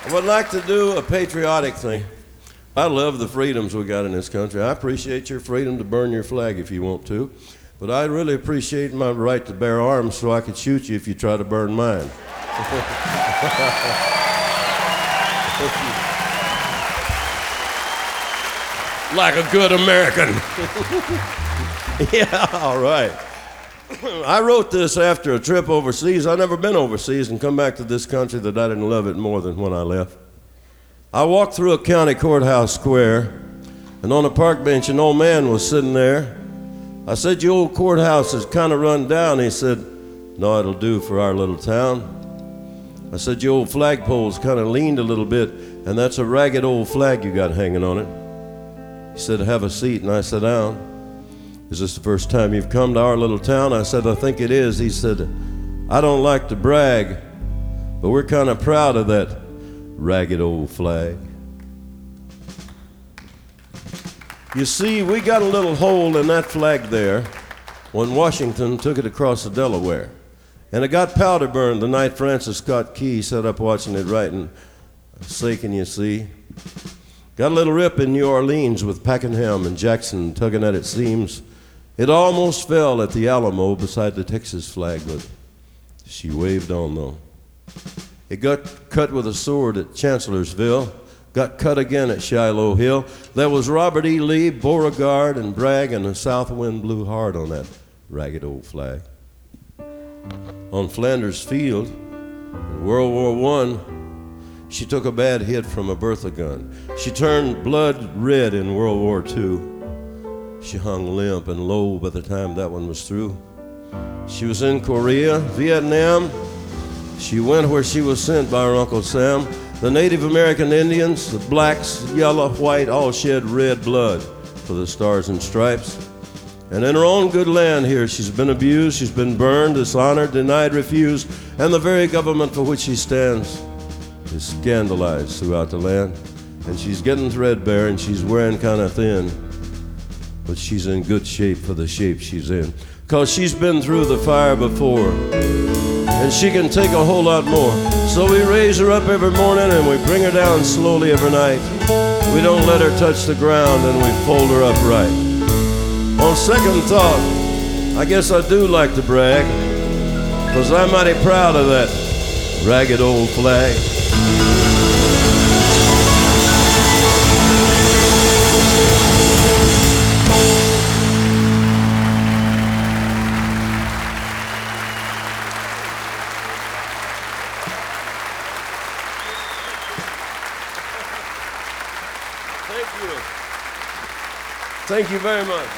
I would like to do a patriotic thing. I love the freedoms we got in this country. I appreciate your freedom to burn your flag if you want to, but I really appreciate my right to bear arms so I could shoot you if you try to burn mine. Like a good American. Yeah, all right. I wrote this after a trip overseas. I've never been overseas and come back to this country that I didn't love it more than when I left. I walked through a county courthouse square, and on a park bench an old man was sitting there. I said, "Your old courthouse is kind of run down." He said, "No, it'll do for our little town." I said, "Your old flagpole's kind of leaned a little bit, and that's a ragged old flag you got hanging on it." He said, "Have a seat," and I sat down. "Is this the first time you've come to our little town?" I said, "I think it is." He said, "I don't like to brag, but we're kind of proud of that ragged old flag." You see, we got a little hole in that flag there when Washington took it across the Delaware. And it got powder burned the night Francis Scott Key sat up watching it writing, "Sakin', you see." Got a little rip in New Orleans with Pakenham and Jackson tugging at its seams. It almost fell at the Alamo beside the Texas flag, but she waved on though. It got cut with a sword at Chancellorsville, got cut again at Shiloh Hill. There was Robert E. Lee, Beauregard, and Bragg, and the south wind blew hard on that ragged old flag. On Flanders Field, in World War I, she took a bad hit from a Bertha gun. She turned blood red in World War II. She hung limp and low by the time that one was through. She was in Korea, Vietnam. She went where she was sent by her Uncle Sam. The Native American Indians, the blacks, yellow, white, all shed red blood for the Stars and Stripes. And in her own good land here, she's been abused, she's been burned, dishonored, denied, refused, and the very government for which she stands is scandalized throughout the land. And she's getting threadbare and she's wearing kind of thin, but she's in good shape for the shape she's in, 'cause she's been through the fire before, and she can take a whole lot more. So we raise her up every morning and we bring her down slowly every night. We don't let her touch the ground and we fold her up right. On second thought, I guess I do like to brag, 'cause I'm mighty proud of that ragged old flag. Thank you very much.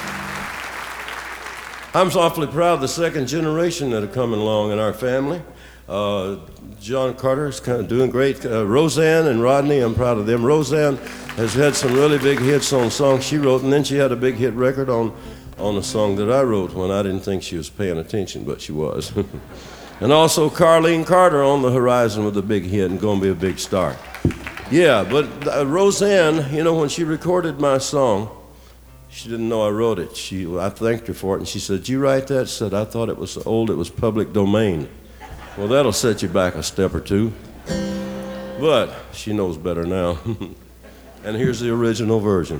I'm awfully proud of the second generation that are coming along in our family. John Carter is kind of doing great. Roseanne and Rodney, I'm proud of them. Roseanne has had some really big hits on songs she wrote, and then she had a big hit record on a song that I wrote when I didn't think she was paying attention, but she was. And also Carlene Carter on the horizon with a big hit and going to be a big star. Yeah, but Roseanne, you know, when she recorded my song, she didn't know I wrote it. I thanked her for it, and she said, "Did you write that?" I said, "I thought it was so old it was public domain." Well, that'll set you back a step or two. But she knows better now. And here's the original version.